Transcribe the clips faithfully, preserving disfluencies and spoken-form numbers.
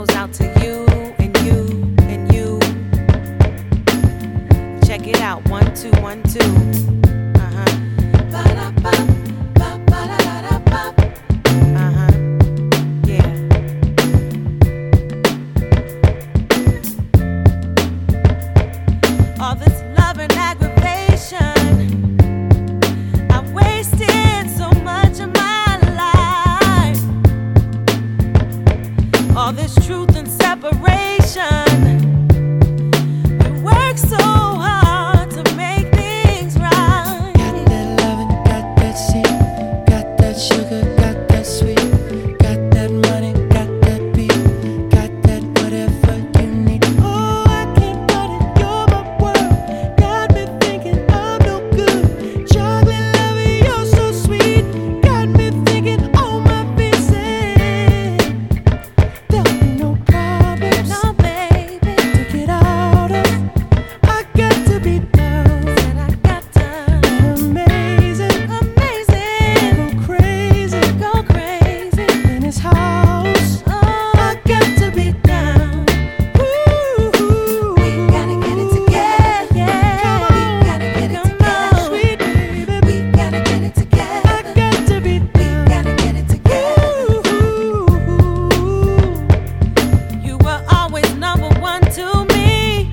goes out to you and you and you. Check it out, one, two, one, two. Uh-huh. Ba-da-bop, ba-ba-da-da-da-bop. Uh-huh. Yeah. All this love and aggravation, I've wasted so much of my life. All this truth and separation, we work so hard to make things right. Got that loving, got that seed, got that sugar, got that sweet, got that money, got that beat, got that whatever you need. Oh, I can't cut it, you're my world. Got me thinking I'm no good. Chocolate loving, you're so sweet. Got me thinking, oh my pieces. There'll be no problems, No, baby, to get out of. I got to be down. said I got to. Amazing, Amazing, go crazy go crazy. in his house. Oh, I got to be down. Ooh, we gotta get it together. Yeah, we gotta get it together. sweet baby, We gotta get it I together. got to be We down. gotta get it together. Ooh, You were always number one to me,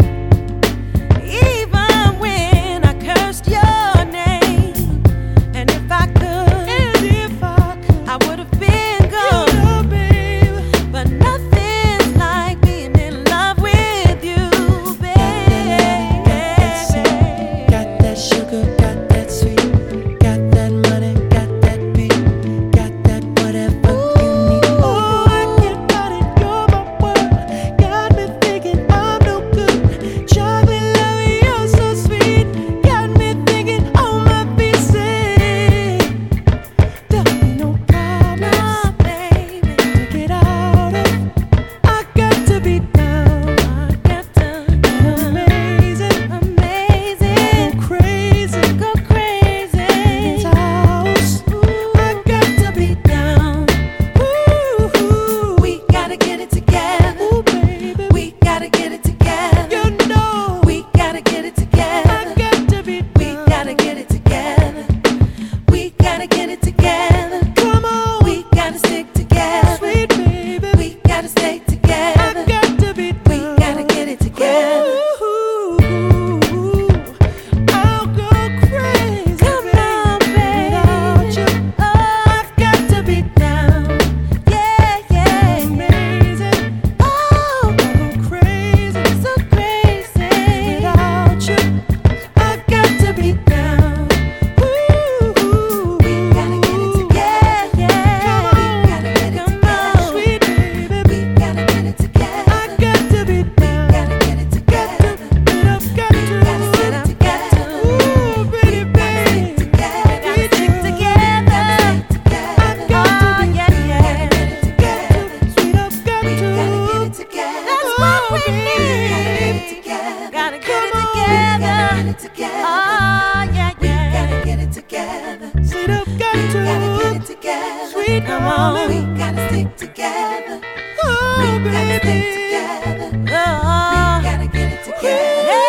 even when I cursed your name. And if I could, and if I could, I would have been you gone. know, babe, But nothing's like being in love with you, baby. got that sugar, got that sweet, got that money, got that beat, got that whatever you need. Oh, I can't cut it, you're my world. Got me thinking I'm no good. Chocolate loving, you're so sweet. Got me thinking, oh my pieces. There'll be no problems, No, baby, to get out of. I got to be down. I got to. Amazing, Amazing, go crazy go crazy. in his house. I got to be down. Ooh, We gotta get it together. ooh, baby, We gotta get it together. you know We gotta get it I together. got to be We down. gotta get it together. We gotta get it together. Come on, We gotta stick together. sweet baby, We gotta stay I together. got to be down. We gotta get it together. Ooh, I'll go crazy, Come on, baby. without you. Oh, I've got to be down. yeah, yeah. Amazing, Oh, I'll go crazy so crazy. without you. I've got to be down. Ooh, We gotta get it together. Yeah. Come We on. gotta get it come together. on, sweet baby, We gotta get it together. I got to be down. Gotta get it together. I've got to, Gotta get it together. ooh, pretty baby, Together, gotta stick together. I've got to Oh, be yeah, yeah. sweet. I've got We to. gotta get it together. That's Oh, what we baby. need. Gotta get it Come on. together. Get it together. Oh, yeah, We yeah. gotta get it together. Sweet, I've got We gotta get to. it together. Sweet, Come on. darling. We gotta stick together. Oh, We gotta stay baby. together. Oh, Gotta get it together. yeah.